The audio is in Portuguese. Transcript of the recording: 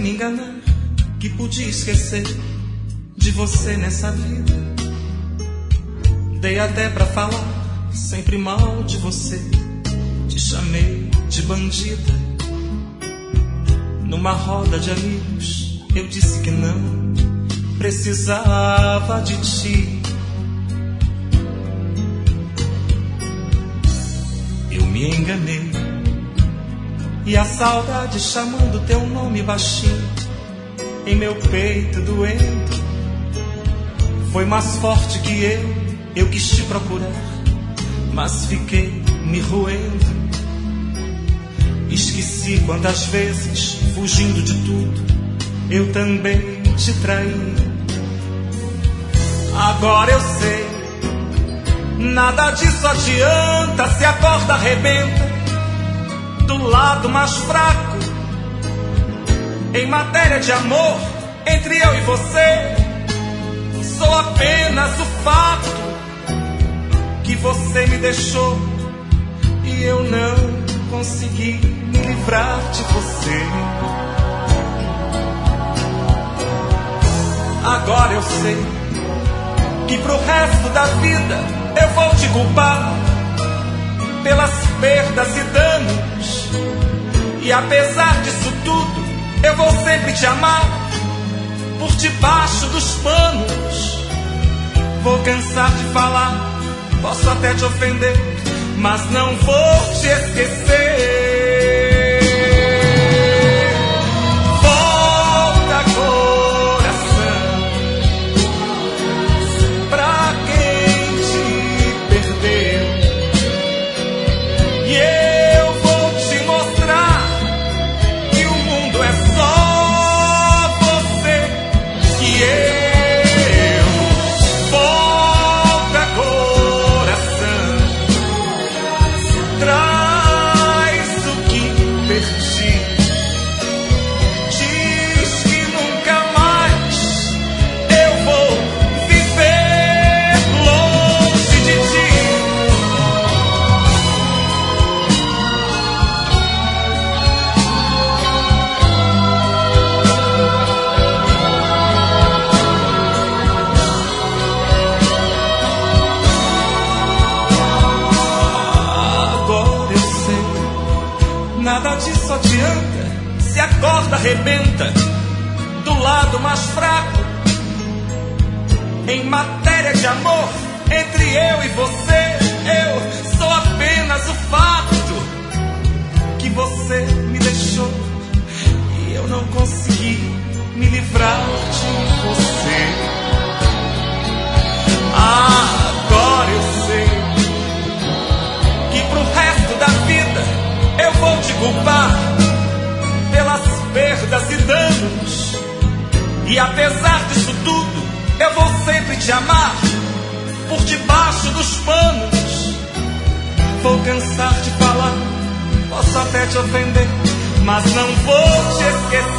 me enganar, que podia esquecer de você nessa vida. Dei até pra falar sempre mal de você, te chamei de bandida. Numa roda de amigos eu disse que não precisava de ti. Eu me enganei e a saudade chamando teu nome baixinho em meu peito doendo foi mais forte que eu quis te procurar, mas fiquei me roendo. Esqueci quantas vezes, fugindo de tudo, eu também te traí. Agora eu sei, nada disso adianta, se a corda arrebenta do lado mais fraco. Em matéria de amor, entre eu e você, sou apenas o fato que você me deixou e eu não consegui me livrar de você. Agora eu sei que pro resto da vida eu vou te culpar pelas perdas e danos, e apesar disso tudo eu vou sempre te amar por debaixo dos panos. Vou cansar de falar, posso até te ofender, mas não vou te esquecer. Volta, coração, pra quem te perdeu, e eu vou te mostrar que o mundo é só você e eu. Volta, coração, traz o que perdi. Diz que nunca mais eu vou viver longe de ti. Agora eu sei, nada disso adianta, se a corda arrebenta do lado mais fraco. Em matéria de amor, entre eu e você, eu sou apenas o fato que você me deixou e eu não consegui me livrar de você. Agora eu sei que pro resto da vida eu vou te culpar pelas perdas e danos, e apesar disso tudo eu vou sempre te amar por debaixo dos panos. Vou cansar de falar, posso até te ofender, mas não vou te esquecer.